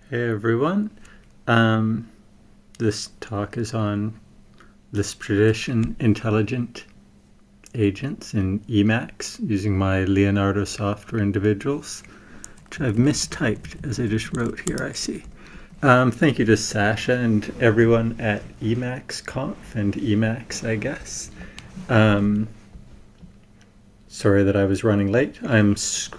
Hey everyone. This talk is on Lisp Tradition Intelligent Agents in Emacs using my Leonardo software individuals, which I've mistyped as I just wrote here, I see. Thank you to Sasha and everyone at Emacs Conf and Emacs, I guess. Sorry that I was running late. I'm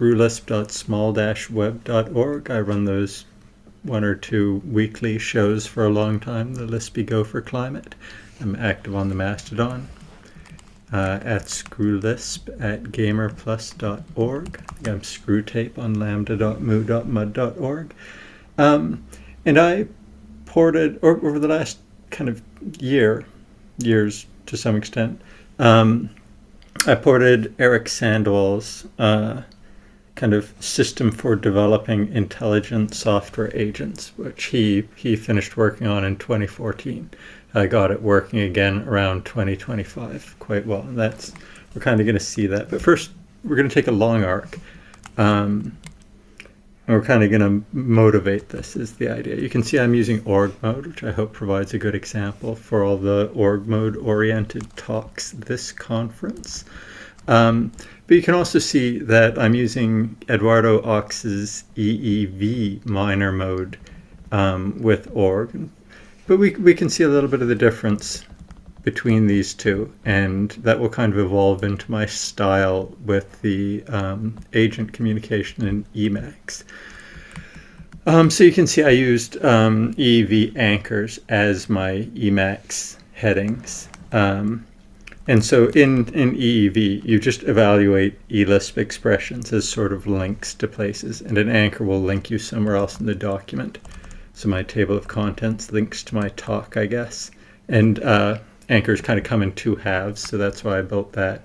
screwlisp.small-web.org. I run those one or two weekly shows for a long time, the Lispy Gopher Climate. I'm active on the Mastodon at screwlisp at gamerplus.org. I'm screwtape on lambda.mu.mud.org. And I ported, over the last kind of years to some extent, I ported Eric Sandwell's kind of system for developing intelligent software agents, which he finished working on in 2014. I got it working again around 2025 quite well, and we're kind of going to see that. But first, we're going to take a long arc, and we're kind of going to motivate this is the idea. You can see I'm using org mode, which I hope provides a good example for all the org mode oriented talks this conference. But you can also see that I'm using Eduardo Ox's EEV minor mode with org. But we can see a little bit of the difference between these two, and that will kind of evolve into my style with the agent communication in Emacs. So you can see I used EEV anchors as my Emacs headings. And so in EEV, you just evaluate eLisp expressions as sort of links to places, and an anchor will link you somewhere else in the document. So my table of contents links to my talk, I guess. And anchors kind of come in two halves, so that's why I built that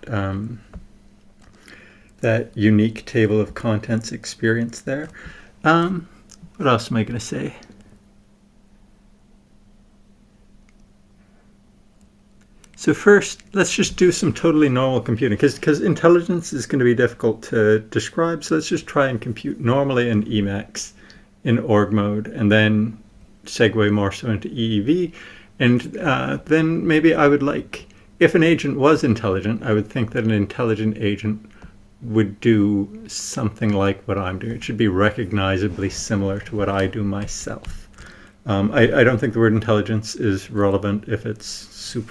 that unique table of contents experience there. What else am I going to say? So first, let's just do some totally normal computing, because intelligence is going to be difficult to describe, so let's just try and compute normally in Emacs in org mode, and then segue more so into EEV. And then maybe I would like, if an agent was intelligent, I would think that an intelligent agent would do something like what I'm doing. It should be recognizably similar to what I do myself. I don't think the word intelligence is relevant if it's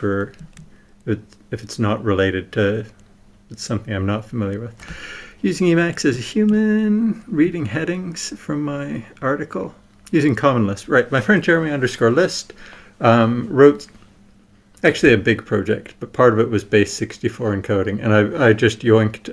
if it's not related to something I'm not familiar with. Using Emacs as a human, reading headings from my article, using Common Lisp. Right, my friend Jeremy _list wrote actually a big project, but part of it was base64 encoding, and I just yoinked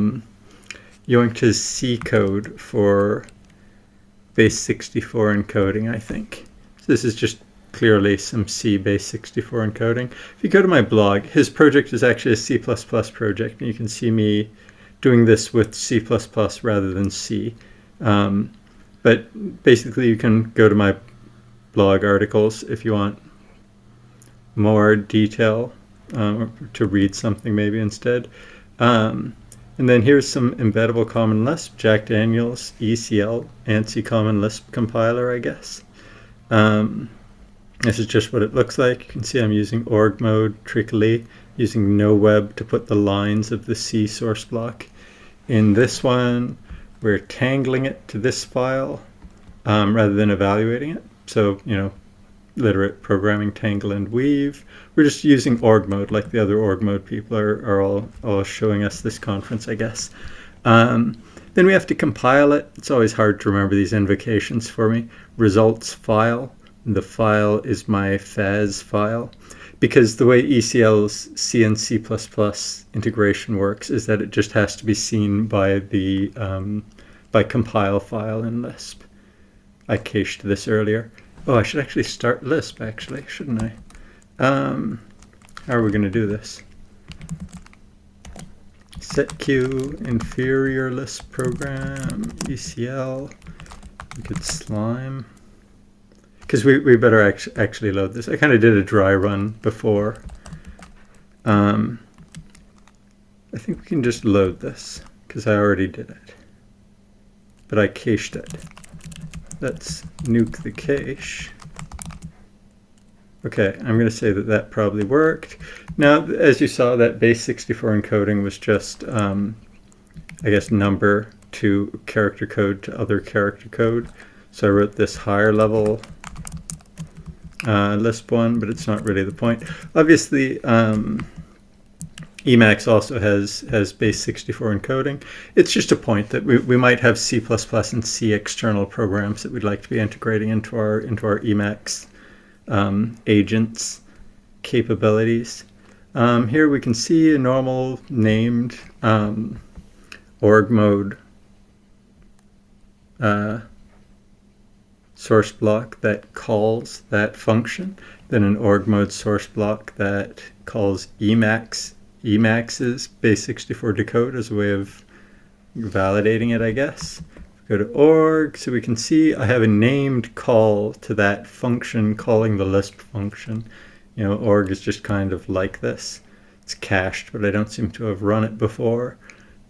his C code for base64 encoding, I think. So this is just clearly some C base64 encoding. If you go to my blog, his project is actually a C++ project, and you can see me doing this with C++ rather than C. But basically, you can go to my blog articles if you want more detail to read something maybe instead. And then here's some embeddable Common Lisp, Jack Daniels, ECL, ANSI Common Lisp compiler, I guess. This is just what it looks like. You can see I'm using org mode, trickily, using NoWeb to put the lines of the C source block. In this one, we're tangling it to this file rather than evaluating it. So, literate programming, tangle and weave. We're just using org mode like the other org mode people are all showing us this conference, I guess. Then we have to compile it. It's always hard to remember these invocations for me. Results file. The file is my FAS file, because the way ECL's C and C++ integration works is that it just has to be seen by the by compile file in Lisp. I cached this earlier. Oh, I should actually start Lisp, actually, shouldn't I? How are we going to do this? setq inferior Lisp program ECL. We could slime. Because we better actually load this. I kind of did a dry run before. I think we can just load this, because I already did it. But I cached it. let's nuke the cache. Okay, I'm going to say that that probably worked. Now, as you saw, that base64 encoding was just, I guess, number to character code to other character code. So I wrote this higher level Lisp one, but it's not really the point. Obviously, Emacs also has base64 encoding. It's just a point that we might have C++ and C external programs that we'd like to be integrating into our Emacs agents capabilities. Here we can see a normal named org mode source block that calls that function, then an org mode source block that calls Emacs's base64 decode as a way of validating it, I guess. Go to org, so we can see I have a named call to that function calling the Lisp function. You know, org is just kind of like this. It's cached, but I don't seem to have run it before.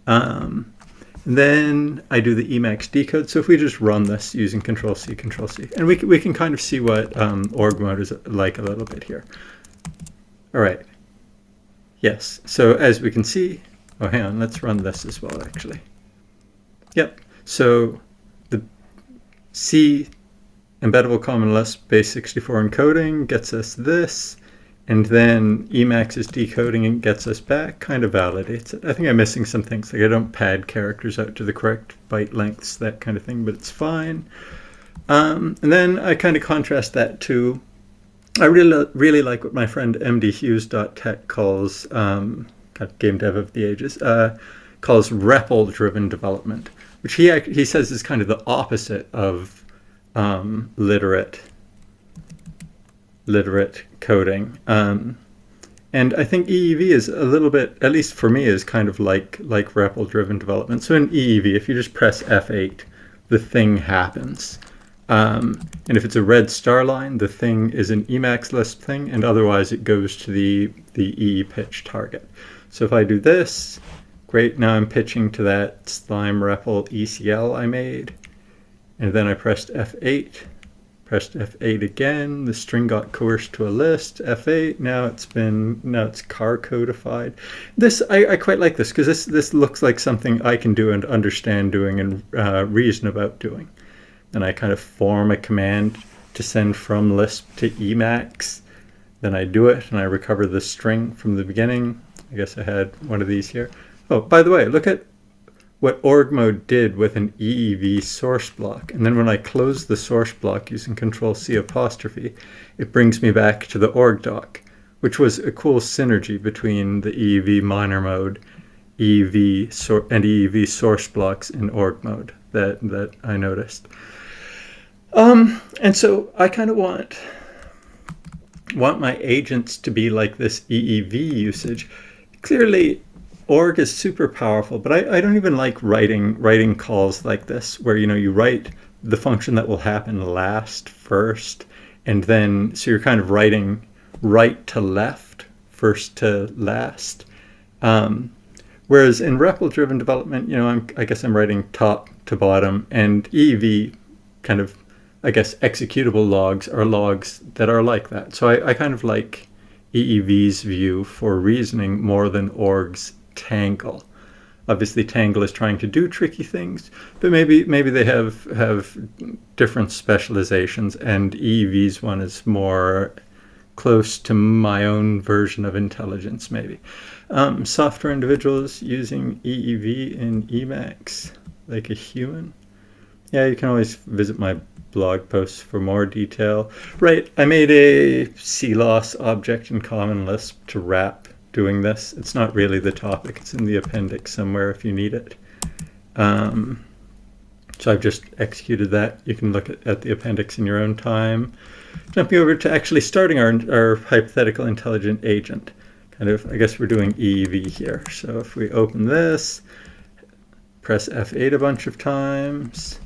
Then I do the Emacs decode. So if we just run this using Control-C, Control-C, and we can kind of see what org mode is like a little bit here. All right. Yes, so as we can see, oh, hang on, let's run this as well, actually. Yep, so the C embeddable common Lisp base64 encoding gets us this, and then Emacs is decoding and gets us back, kind of validates it. I think I'm missing some things, like I don't pad characters out to the correct byte lengths, that kind of thing, but it's fine. And then I kind of contrast that to, I really like what my friend mdhughes.tech calls, game dev of the ages, calls REPL-driven development, which he says is kind of the opposite of literate coding. And I think EEV is a little bit, at least for me, is kind of like REPL-driven development. So in EEV, if you just press F8, the thing happens. And if it's a red star line, the thing is an Emacs Lisp thing, and otherwise it goes to the EE pitch target. So if I do this, great, now I'm pitching to that slime REPL ECL I made. And then I pressed F8, pressed F8 again, the string got coerced to a list, F8, now it's car codified. This, I quite like this, because this looks like something I can do and understand doing and reason about doing. And I kind of form a command to send from Lisp to Emacs. Then I do it, and I recover the string from the beginning. I guess I had one of these here. Oh, by the way, look at what org mode did with an EEV source block. And then when I close the source block using Control-C apostrophe, it brings me back to the org doc, which was a cool synergy between the EEV minor mode, and EEV source blocks in org mode that I noticed. And so I kind of want my agents to be like this EEV usage. Clearly, org is super powerful, but I don't even like writing calls like this, where you write the function that will happen last first, and then so you're kind of writing right to left, first to last. Whereas in REPL-driven development, I guess I'm writing top to bottom, and EEV kind of, I guess, executable logs are logs that are like that. So I kind of like EEV's view for reasoning more than org's Tangle. Obviously, Tangle is trying to do tricky things, but maybe they have different specializations, and EEV's one is more close to my own version of intelligence, maybe. Software individuals using EEV in Emacs like a human. Yeah, you can always visit my blog posts for more detail. Right, I made a CLOS object in Common Lisp to wrap doing this. It's not really the topic. It's in the appendix somewhere if you need it. So I've just executed that. You can look at the appendix in your own time. Jumping over to actually starting our hypothetical intelligent agent. Kind of, I guess we're doing EEV here. So if we open this, press F8 a bunch of times.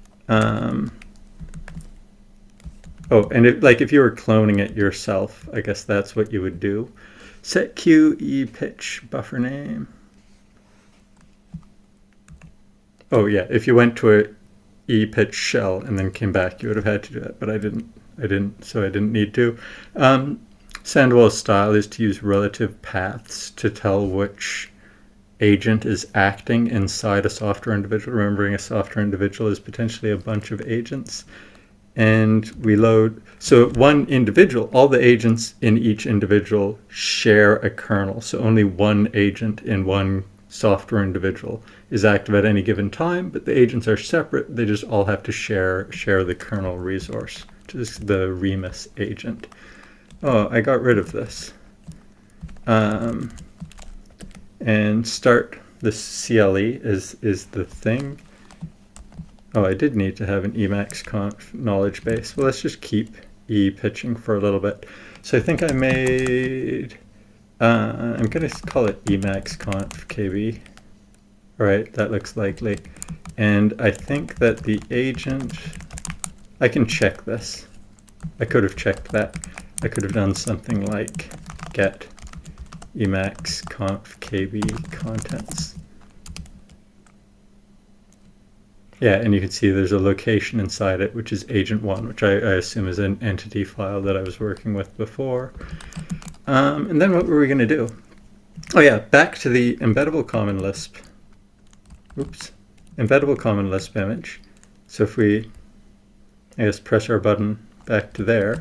Oh, and if you were cloning it yourself, I guess that's what you would do. Set Q E pitch buffer name. Oh yeah, if you went to e-pitch shell and then came back, you would have had to do that, but I didn't, so I didn't need to. Sandoval's style is to use relative paths to tell which agent is acting inside a software individual, remembering a software individual is potentially a bunch of agents. And we load, so one individual, all the agents in each individual share a kernel. So only one agent in one software individual is active at any given time, but the agents are separate. They just all have to share the kernel resource, which is the Remus agent. Oh, I got rid of this. And start this CLE is the thing. Oh, I did need to have an Emacs knowledge base. Well, let's just keep e-pitching for a little bit. So I think I made, I'm going to call it Emacs conf kb. All right, that looks likely. And I think that the agent, I can check this. I could have checked that. I could have done something like get Emacs conf kb contents. Yeah, and you can see there's a location inside it, which is agent1, which I assume is an entity file that I was working with before. And then what were we going to do? Oh yeah, back to the embeddable common Lisp. Oops, embeddable common Lisp image. So if we, I guess, press our button back to there.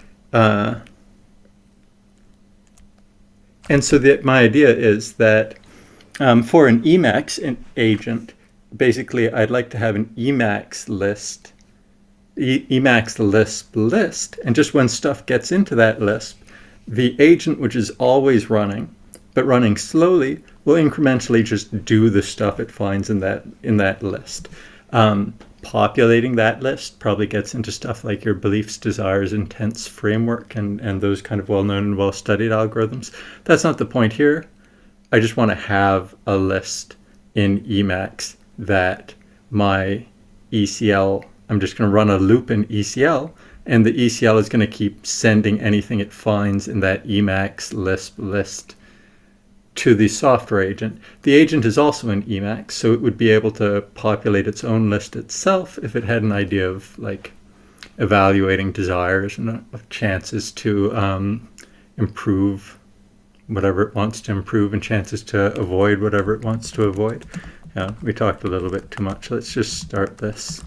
And so my idea is that for an Emacs agent, basically I'd like to have an Emacs list, Emacs Lisp list, and just when stuff gets into that Lisp, the agent, which is always running, but running slowly, will incrementally just do the stuff it finds in that list. Populating that list probably gets into stuff like your beliefs, desires, intents framework and those kind of well-known and well-studied algorithms. That's not the point here. I just want to have a list in Emacs that my ECL, I'm just going to run a loop in ECL, and the ECL is going to keep sending anything it finds in that Emacs Lisp list to the software agent. The agent is also in Emacs, so it would be able to populate its own list itself if it had an idea of like evaluating desires and chances to improve whatever it wants to improve and chances to avoid whatever it wants to avoid. Yeah, we talked a little bit too much. Let's just start this.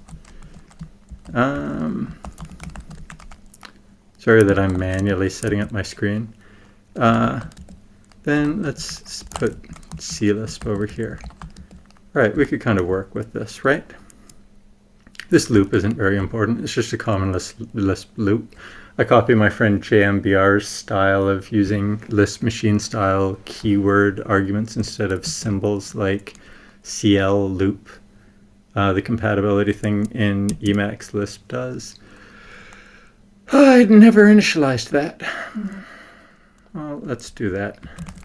Sorry that I'm manually setting up my screen. Then let's put CLisp over here. All right, we could kind of work with this, right? This loop isn't very important. It's just a common Lisp loop. I copy my friend JMBR's style of using Lisp machine style keyword arguments instead of symbols like CL loop. The compatibility thing in Emacs Lisp does. I'd never initialized that. Well, let's do that.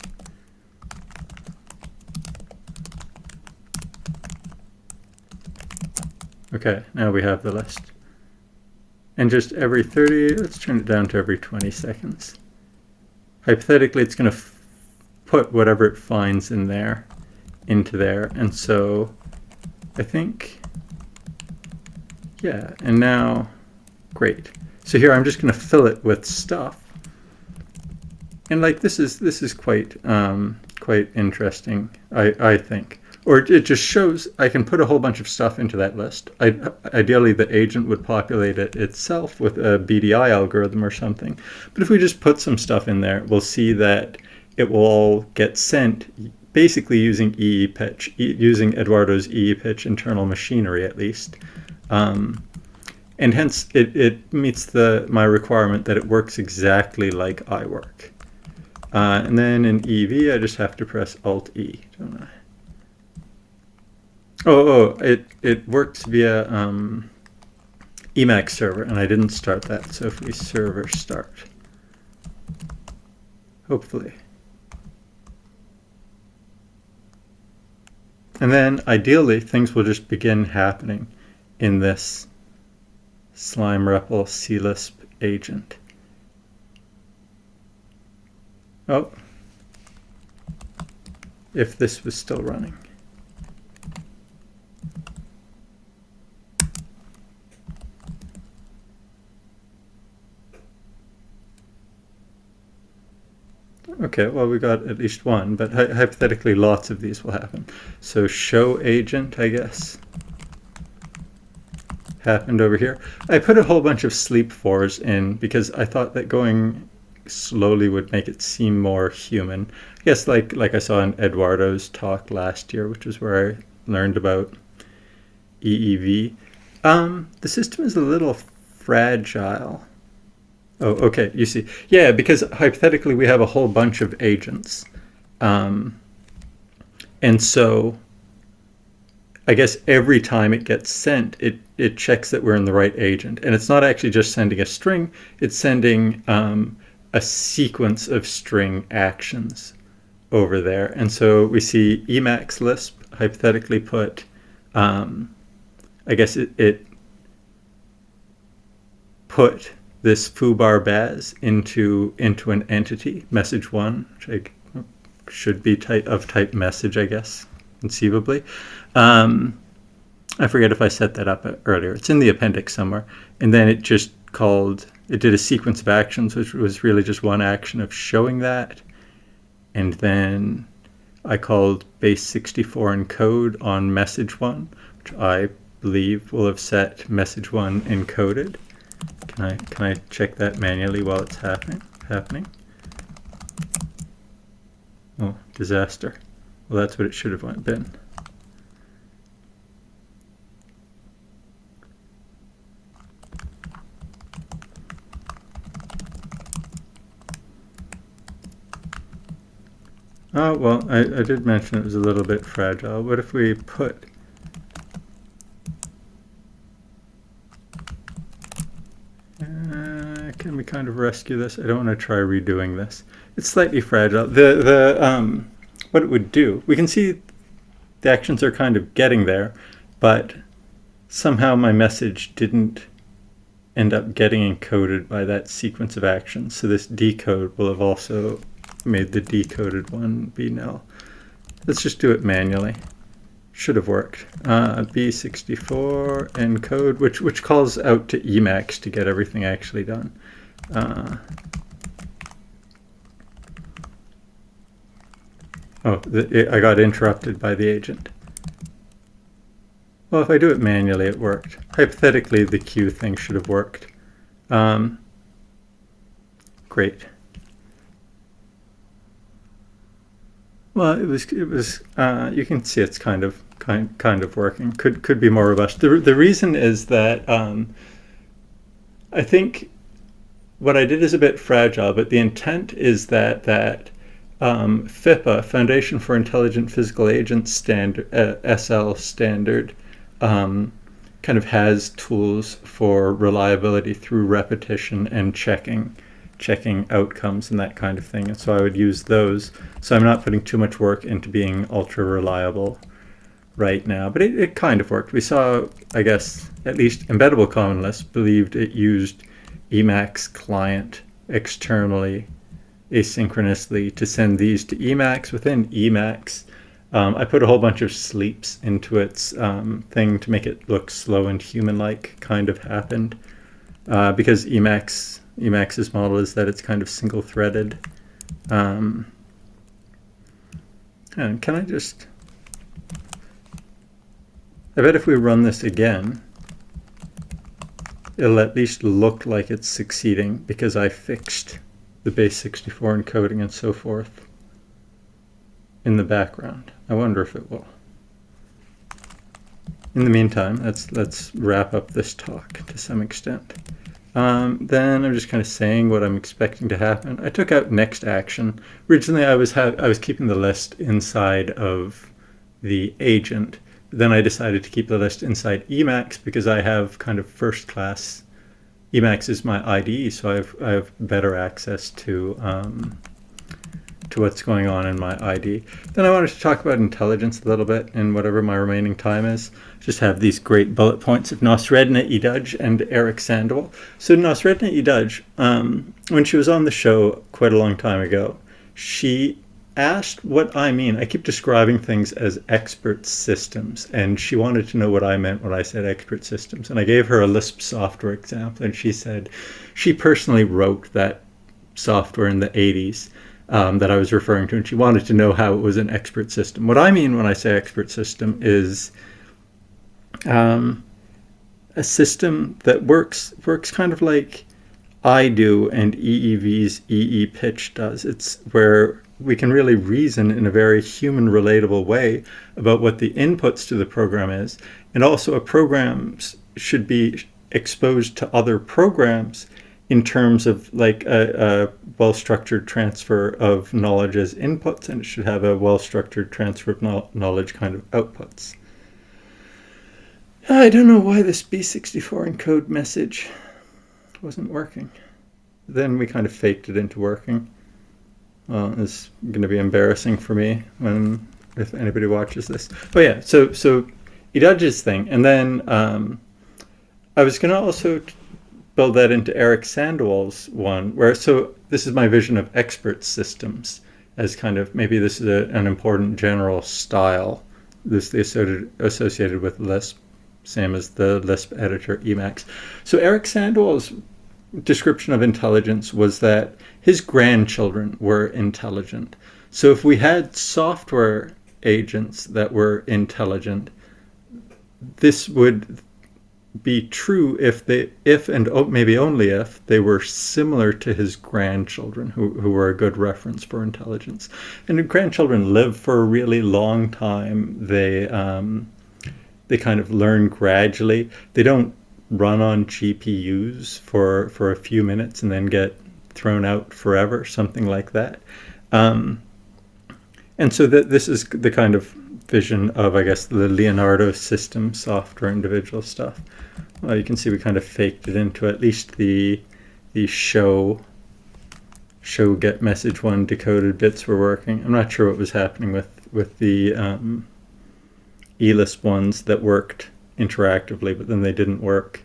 Okay, now we have the list. And just every 30, let's turn it down to every 20 seconds. Hypothetically, it's going to put whatever it finds in there into there. And so I think, yeah, and now, great. So here I'm just going to fill it with stuff. And like this is quite quite interesting, I think. Or it just shows I can put a whole bunch of stuff into that list. Ideally, the agent would populate it itself with a BDI algorithm or something. But if we just put some stuff in there, we'll see that it will all get sent basically using EE-pitch, using Eduardo's EE-pitch internal machinery at least. And hence, it meets my requirement that it works exactly like I work. And then in EV, I just have to press Alt-E, don't I? It works via Emacs server, and I didn't start that. So if we server start, hopefully. And then ideally, things will just begin happening in this slime REPL CLisp agent. Oh, if this was still running. okay, well, we got at least one, but hypothetically lots of these will happen. So show agent, I guess, happened over here. I put a whole bunch of sleep fors in because I thought that going slowly would make it seem more human. I guess like I saw in Eduardo's talk last year, which is where I learned about EEV. The system is a little fragile. Oh, okay, you see. Yeah, because hypothetically we have a whole bunch of agents. And so I guess every time it gets sent, it checks that we're in the right agent. And it's not actually just sending a string, it's sending a sequence of string actions over there. And so we see Emacs Lisp hypothetically put, I guess it put this foobar baz into an entity, message1, which should be of type message, I guess, conceivably. I forget if I set that up earlier. It's in the appendix somewhere. And then it just did a sequence of actions, which was really just one action of showing that. And then I called base64 encode on message1, which I believe will have set message1 encoded. Can I check that manually while it's happening? Oh, disaster. Well, that's what it should have been. Oh, well, I did mention it was a little bit fragile. What if we put can we kind of rescue this? I don't want to try redoing this. It's slightly fragile. What it would do, we can see the actions are kind of getting there, but somehow my message didn't end up getting encoded by that sequence of actions. So this decode will have also made the decoded one be null. Let's just do it manually. Should have worked. B64 encode, which calls out to Emacs to get everything actually done. I got interrupted by the agent. Well, if I do it manually, it worked. Hypothetically, the queue thing should have worked. Great. Well, it was. You can see it's kind of working. Could be more robust. The reason is that I think what I did is a bit fragile, but the intent is that FIPA, Foundation for Intelligent Physical Agents standard, SL standard, kind of has tools for reliability through repetition and checking outcomes and that kind of thing. And so I would use those. So I'm not putting too much work into being ultra reliable right now, but it kind of worked. We saw, I guess, at least Embeddable Common Lisp believed it used Emacs client externally, asynchronously, to send these to Emacs. Within Emacs, I put a whole bunch of sleeps into its thing to make it look slow and human-like. Kind of happened because Emacs's model is that it's kind of single-threaded. And can I just... I bet if we run this again, it'll at least look like it's succeeding because I fixed the base64 encoding and so forth in the background. I wonder if it will. In the meantime, let's wrap up this talk to some extent. Then I'm just kind of saying what I'm expecting to happen. I took out next action. Originally, I was keeping the list inside of the agent. Then I decided to keep the list inside Emacs because I have kind of first class. Emacs is my IDE, so I have better access to what's going on in my IDE. Then I wanted to talk about intelligence a little bit in whatever my remaining time is. Just have these great bullet points of Nosredna Idudge and Eric Sandoval. So Nosredna Idudge, when she was on the show quite a long time ago, she asked what I mean. I keep describing things as expert systems, and she wanted to know what I meant when I said expert systems. And I gave her a Lisp software example, and she said she personally wrote that software in the 80s. that I was referring to, and she wanted to know how it was an expert system. What I mean when I say expert system is a system that works kind of like I do and EEV's EE Pitch does. It's where we can really reason in a very human relatable way about what the inputs to the program is, and also a program should be exposed to other programs in terms of like a well-structured transfer of knowledge as inputs, and it should have a well-structured transfer of knowledge kind of outputs. I don't know why this B64 encode message wasn't working. Then we kind of faked it into working. Well, it's going to be embarrassing for me if anybody watches this. Oh yeah, so Idudge's thing, and then I was going to also build that into Eric Sandwell's one, where so this is my vision of expert systems as kind of maybe this is an important general style. This is associated with Lisp, same as the Lisp editor Emacs. So Eric Sandwell's description of intelligence was that his grandchildren were intelligent. So if we had software agents that were intelligent, this would be true if and maybe only if they were similar to his grandchildren, who were a good reference for intelligence. And the grandchildren live for a really long time. They kind of learn gradually. They don't run on GPUs for a few minutes and then get thrown out forever, something like that. And so this is the kind of vision of, I guess, the Leonardo system software individual stuff. Well, you can see we kind of faked it into at least the show get message one decoded bits were working. I'm not sure what was happening with the eLisp ones that worked interactively, but then they didn't work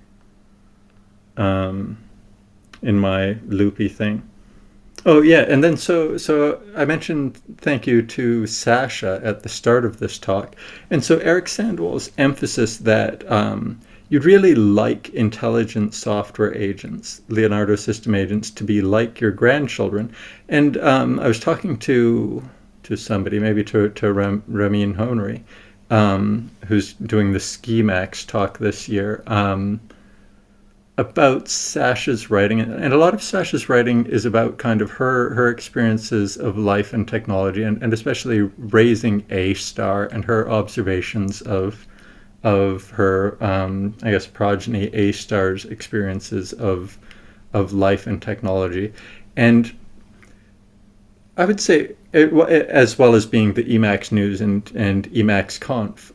in my loopy thing. Oh yeah, and then so I mentioned thank you to Sasha at the start of this talk, and so Eric Sandwell's emphasis that you'd really like intelligent software agents, Leonardo system agents, to be like your grandchildren. And I was talking to somebody, maybe to Ramin Honri, who's doing the Schemax talk this year, about Sasha's writing. And a lot of Sasha's writing is about kind of her experiences of life and technology, and especially raising A star and her observations of her, I guess, progeny A star's experiences of life and technology. And I would say, as well as being the Emacs News and Emacs Conf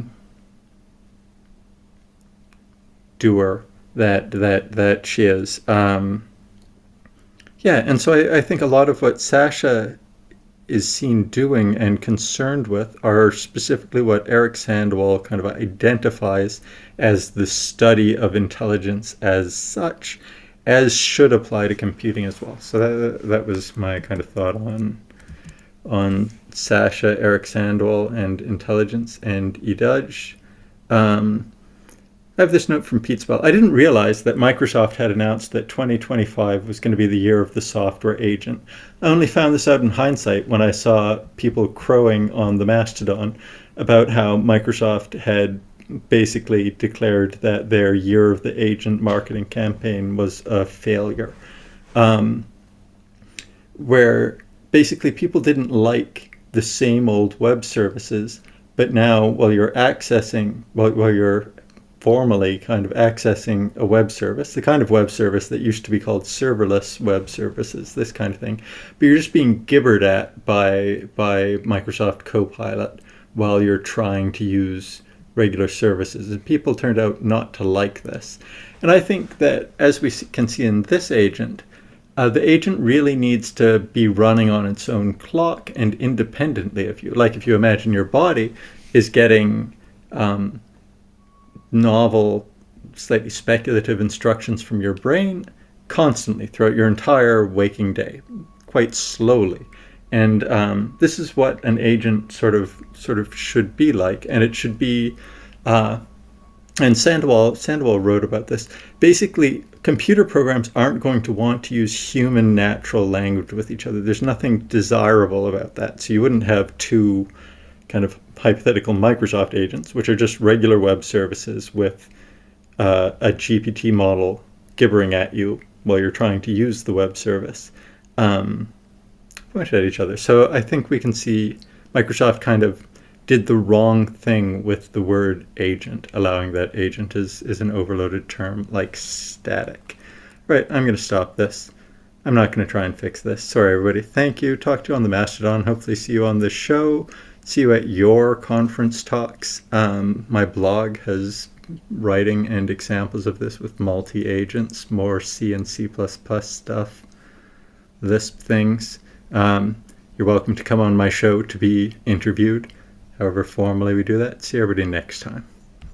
doer that she is. Yeah, and so I think a lot of what Sasha is seen doing and concerned with are specifically what Eric Sandwell kind of identifies as the study of intelligence as such, as should apply to computing as well. So that was my kind of thought on Sasha, Eric Sandwell, and intelligence and Idudge. I have this note from Pete Spell. I didn't realize that Microsoft had announced that 2025 was going to be the year of the software agent. I only found this out in hindsight when I saw people crowing on the Mastodon about how Microsoft had basically declared that their year of the agent marketing campaign was a failure. Where basically people didn't like the same old web services, but now while you're formally kind of accessing a web service, the kind of web service that used to be called serverless web services, this kind of thing, but you're just being gibbered at by Microsoft Copilot while you're trying to use regular services. And people turned out not to like this. And I think that, as we can see in this agent, the agent really needs to be running on its own clock and independently of you. Like if you imagine your body is getting novel, slightly speculative instructions from your brain constantly throughout your entire waking day, quite slowly. And this is what an agent sort of should be like, and it should be And Sandoval wrote about this. Basically, computer programs aren't going to want to use human natural language with each other. There's nothing desirable about that. So you wouldn't have two kind of hypothetical Microsoft agents, which are just regular web services with a GPT model gibbering at you while you're trying to use the web service, pointed at each other. So I think we can see Microsoft kind of did the wrong thing with the word agent, allowing that agent is an overloaded term like static. Right, I'm going to stop this. I'm not going to try and fix this. Sorry, everybody. Thank you. Talk to you on the Mastodon. Hopefully see you on the show. See you at your conference talks. My blog has writing and examples of this with multi-agents, more C and C++ stuff, Lisp things. You're welcome to come on my show to be interviewed, however formally we do that. See everybody next time.